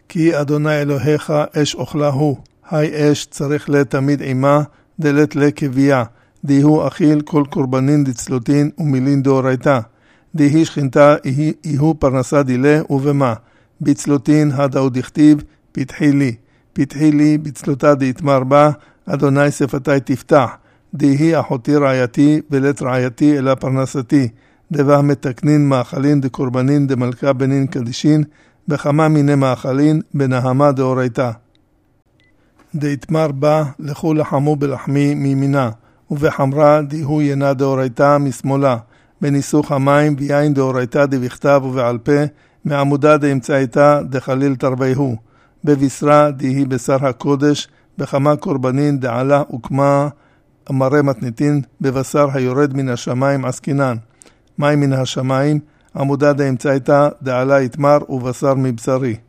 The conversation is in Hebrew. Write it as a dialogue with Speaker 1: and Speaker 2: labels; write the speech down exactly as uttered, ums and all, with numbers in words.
Speaker 1: כי אדוני אלוהיך אש אוכלה הוא, היי אש צריך לתמיד עמה, דלת לקבייה, דיהו אכיל כל קורבנין דצלותין ומילין דאורייתא, דיהי שכינתה יהו פרנסה דילה ובמה, בצלותין הדאו דכתיב, פתחי לי, פתחי לי בצלותה דאתמר בה, אדוני שפתי תפתח, דיהי אחותי רעייתי ולת רעייתי אלא פרנסתי, דבה מתקנין מאכלין דקורבנין דמלכה בנין קדישין, בכמה מיני מאכלין בנהמה דאורייתא. דאתמר בה לכו לחמו בלחמי מימינה, ובחמרה דיהו ינה דאורייתא משמאלה, בניסוך המים ויין דאורייתא דבכתב ובעל פה, מעמודה דאמצעיתא דחליל תרוויהו, בבשרה דיהי בשר הקודש, בכמה קורבנין דעלה וקמה מראה מתניתין, בבשר היורד מן השמיים עסקינן, מים מן השמיים, עמודה דאמצעיתא דעלה יתמר ובשר מבשרי.